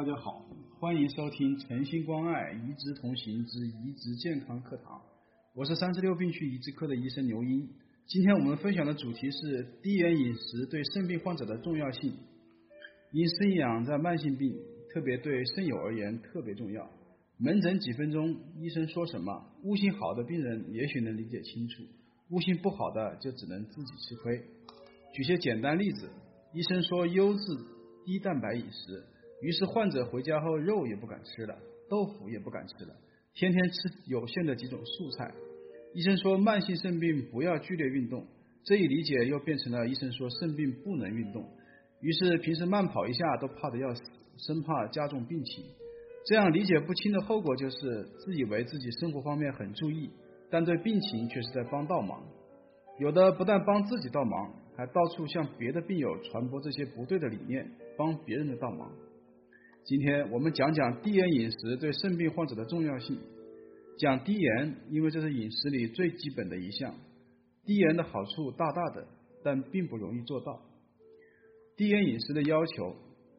大家好，欢迎收听诚心关爱移植同行之移植健康课堂。我是36病区移植科的医生刘英。今天我们分享的主题是低盐饮食对肾病患者的重要性。因肾养在慢性病，特别对肾友而言特别重要。门诊几分钟，医生说什么，悟性好的病人也许能理解清楚，悟性不好的就只能自己吃亏。举些简单例子，医生说优质低蛋白饮食，于是患者回家后肉也不敢吃了，豆腐也不敢吃了，天天吃有限的几种素菜。医生说慢性肾病不要剧烈运动，这一理解又变成了医生说肾病不能运动，于是平时慢跑一下都怕得要死，生怕加重病情。这样理解不清的后果就是自以为自己生活方面很注意，但对病情却是在帮倒忙。有的不但帮自己倒忙，还到处向别的病友传播这些不对的理念，帮别人的倒忙。今天我们讲讲低盐饮食对肾病患者的重要性。讲低盐，因为这是饮食里最基本的一项。低盐的好处大大的，但并不容易做到。低盐饮食的要求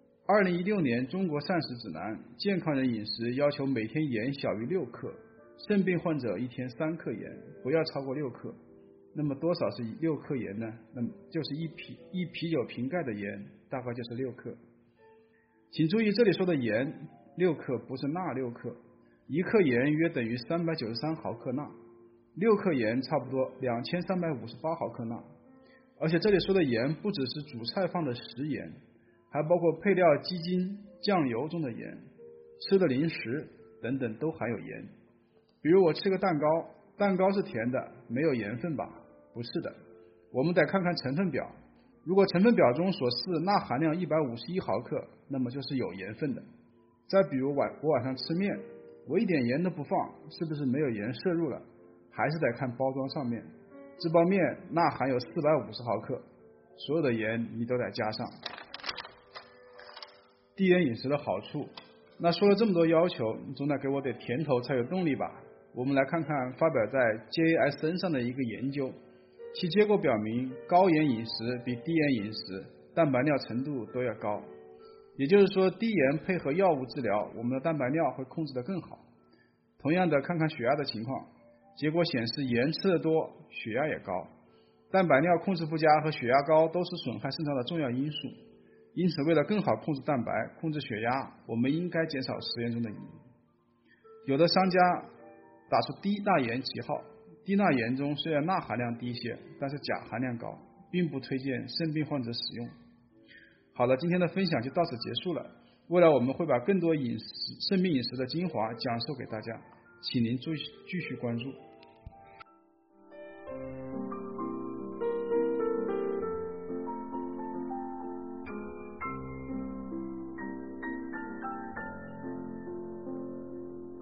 ，2016年中国膳食指南，健康人饮食要求每天盐小于6克，肾病患者一天3克盐，不要超过6克。那么多少是6克盐呢？那么就是一啤酒瓶盖的盐，大概就是6克。请注意，这里说的盐6克不是钠6克，1克盐约等于393毫克钠，6克盐差不多2358毫克钠。而且这里说的盐不只是煮菜放的食盐，还包括配料鸡精、酱油中的盐，吃的零食等等都含有盐。比如我吃个蛋糕，蛋糕是甜的，没有盐分吧？不是的，我们得看看成分表。如果成分表中所示钠含量151毫克，那么就是有盐分的。再比如我晚上吃面，我一点盐都不放，是不是没有盐摄入了？还是得看包装上面，这包面钠含有450毫克，所有的盐你都得加上。低盐饮食的好处，那说了这么多要求，你总得给我点甜头才有动力吧？我们来看看发表在 JASN 上的一个研究，其结果表明高盐饮食比低盐饮食蛋白尿程度都要高。也就是说，低盐配合药物治疗，我们的蛋白尿会控制得更好。同样的，看看血压的情况，结果显示盐吃得多，血压也高。蛋白尿控制不佳和血压高都是损害肾脏的重要因素。因此，为了更好控制蛋白、控制血压，我们应该减少食盐中的盐。有的商家打出低钠盐旗号，低钠盐中虽然钠含量低些，但是钾含量高，并不推荐肾病患者使用。好了，今天的分享就到此结束了。未来我们会把更多肾病饮食的精华讲授给大家，请您继续关注。